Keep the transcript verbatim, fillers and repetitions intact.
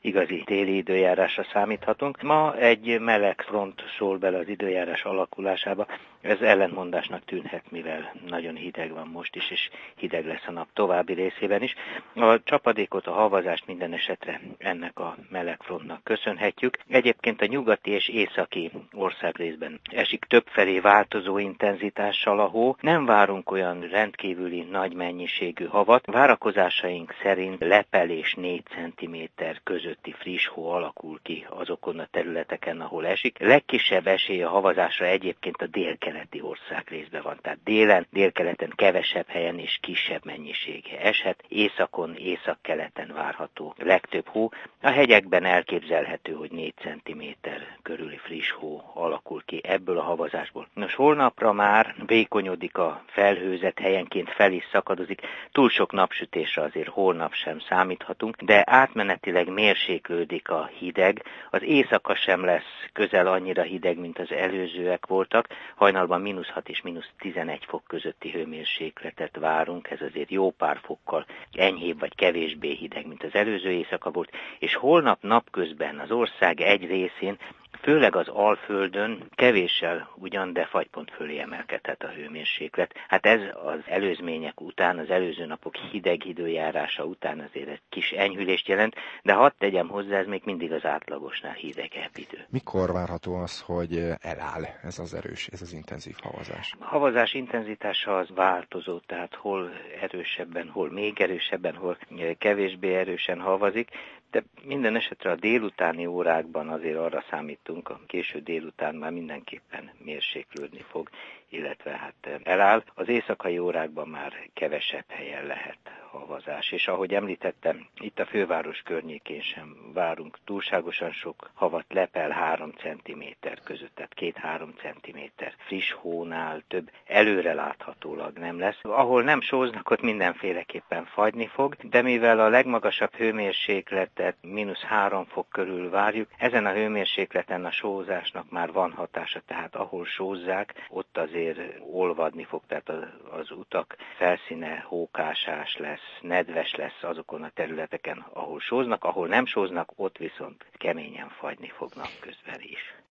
igazi téli időjárásra számíthatunk. Ma egy meleg front szól bele az időjárás alakulásába. Ez ellentmondásnak tűnhet, mivel nagyon hideg van most is, és hideg lesz a nap további részében is. A csapadékot, a havazást minden esetre ennek a meleg frontnak köszönhetjük. Egyébként a nyugati és északi országrészben esik többfelé változó intenzitással a hó. Nem várunk olyan rendkívüli nagy mennyiségű havat. Várakozásaink szerint lepel és négy centiméter közötti friss hó alakul ki azokon a területeken, ahol esik. Legkisebb esély a havazásra egyébként a délkeleti országrészben van. Tehát délen, délkeleten kevesebb helyen és kisebb mennyisége eshet. Északon, északkeleten várható legtöbb hó. A hegyekben elképzelhető, hogy négy centiméter körüli friss hó alakul ki ebből a havazásból. Nos, holnapra már vékonyodik a felhőzet, helyenként fel is szakadozik. Túl sok napsütésre azért holnap sem számíthatunk, de átmenetileg mérséklődik a hideg. Az éjszaka sem lesz közel annyira hideg, mint az előzőek voltak. Hajnalban mínusz hat és mínusz tizenegy fok közötti hőmérsékletet várunk. Ez azért jó pár fokkal enyhébb vagy kevésbé hideg, mint az előző éjszaka volt. És holnap napközben az ország egy részén, főleg az Alföldön kevéssel ugyan, de fagypont fölé emelkedhet a hőmérséklet. Hát ez az előzmények után, az előző napok hideg időjárása után azért egy kis enyhülést jelent, de hadd tegyem hozzá, ez még mindig az átlagosnál hidegebb idő. Mikor várható az, hogy eláll ez az erős, ez az intenzív havazás? A havazás intenzitása az változó, tehát hol erősebben, hol még erősebben, hol kevésbé erősen havazik, de minden esetre a délutáni órákban azért arra számítunk, a késő délután már mindenképpen mérséklődni fog, illetve hát eláll. Az éjszakai órákban már kevesebb helyen lehet havazás, és ahogy említettem, itt a főváros környékén sem várunk túlságosan sok havat, lepel három centiméter között, tehát két-három centiméter friss hónál több előre láthatólag nem lesz. Ahol nem sóznak, ott mindenféleképpen fagyni fog, de mivel a legmagasabb hőmérsékletet mínusz három fok körül várjuk, ezen a hőmérsékleten a sózásnak már van hatása, tehát ahol sózzák, ott azért olvadni fog, tehát az, az utak felszíne hókásás lesz, nedves lesz azokon a területeken, ahol sóznak, ahol nem sóznak, ott viszont keményen fagyni fog napközben is.